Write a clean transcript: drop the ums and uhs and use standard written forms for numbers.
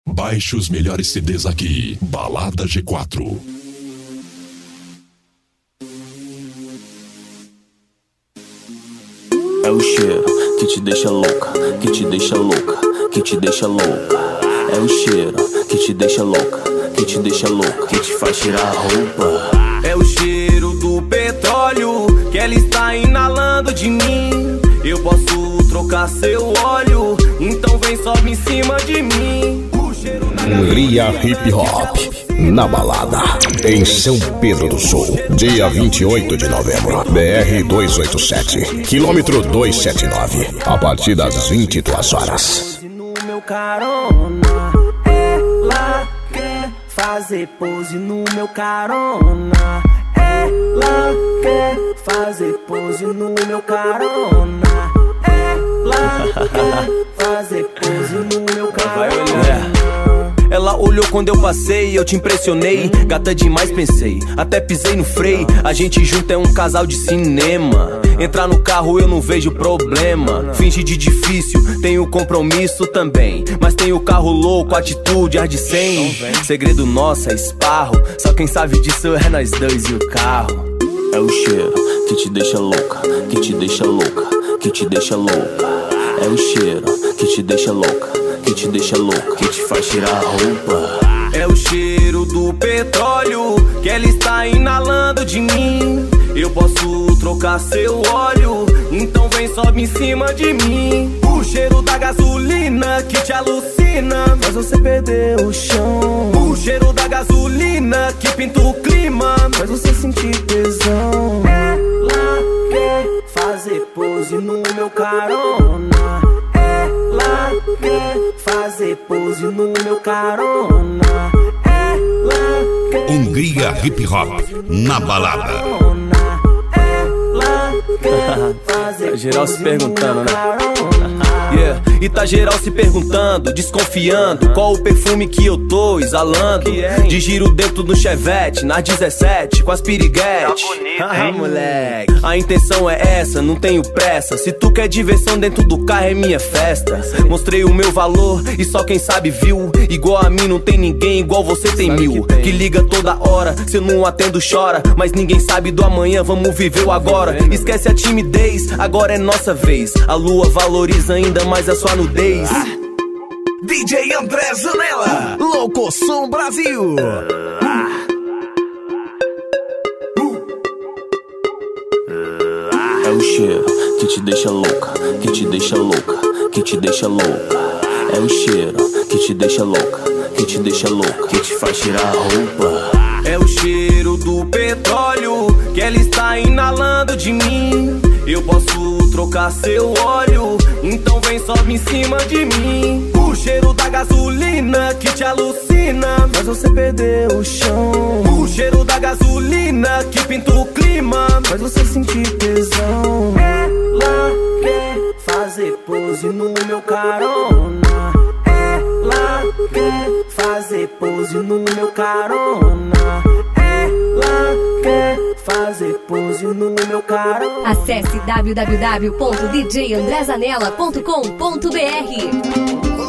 Baixe os melhores CDs aqui. Balada G4. É o cheiro que te deixa louca, que te deixa louca, que te deixa louca. É o cheiro que te deixa louca, que te deixa louca, que te faz tirar a roupa. É o cheiro do petróleo que ela está inalando de mim. Eu posso trocar seu óleo, então vem, sobe em cima de mim. O cheiro da Hungria Hip Hop na balada em São Pedro do Sul, dia 28 de novembro, BR 287, quilômetro 279, a partir das 22 horas. No meu carona, ela quer fazer pose no meu carona. Ela quer fazer pose no meu carona. Ela quer fazer pose no meu carona. Ela olhou quando eu passei, eu te impressionei. Gata demais, pensei, até pisei no freio. A gente junto é um casal de cinema. Entrar no carro eu não vejo problema. Finge de difícil, tenho compromisso também. Mas tenho carro louco, atitude, ar de 100. Segredo nosso é esparro, só quem sabe disso é nós dois e o carro. É o cheiro que te deixa louca, que te deixa louca, que te deixa louca. É o cheiro que te deixa louca, que te deixa louca, que te faz tirar a roupa. É o cheiro do petróleo que ela está inalando de mim. Eu posso trocar seu óleo, então vem, sobe em cima de mim. O cheiro da gasolina que te alucina, faz você perder o chão. O cheiro da gasolina que pinta o clima, faz você sentir tesão. Ela quer fazer pose no meu carona. Ela quer fazer pose no meu carona. Ela quer Hungria Hip Hop na balada. Ela quer fazer geral se perguntando, né? Yeah. E tá geral se perguntando, desconfiando qual o perfume que eu tô exalando. De giro dentro do Chevette, nas 17, com as piriguete. Moleque, a intenção é essa, não tenho pressa. Se tu quer diversão dentro do carro é minha festa. Mostrei o meu valor e só quem sabe viu. Igual a mim não tem ninguém, igual você tem mil. Que liga toda hora, se eu não atendo chora. Mas ninguém sabe do amanhã, vamos viver o agora. Esquece a timidez, agora é nossa vez. A lua valoriza ainda mais a sua nudez. DJ André Zanella, Louco Som Brasil. É o cheiro que te deixa louca, que te deixa louca, que te deixa louca. É o cheiro que te deixa louca, que te deixa louca, que te faz tirar a roupa. É o cheiro do petróleo que ela está inalando de mim. Eu posso trocar seu óleo, então vem, sobe em cima de mim. O cheiro da gasolina que te alucina, faz você perder o chão. O cheiro da gasolina que pinta o clima, faz você sentir tesão. Ela quer fazer pose no meu carona. Ela quer fazer pose no meu carona. Ela quer fazer pose no meu carona. Acesse www.djandrezanella.com.br.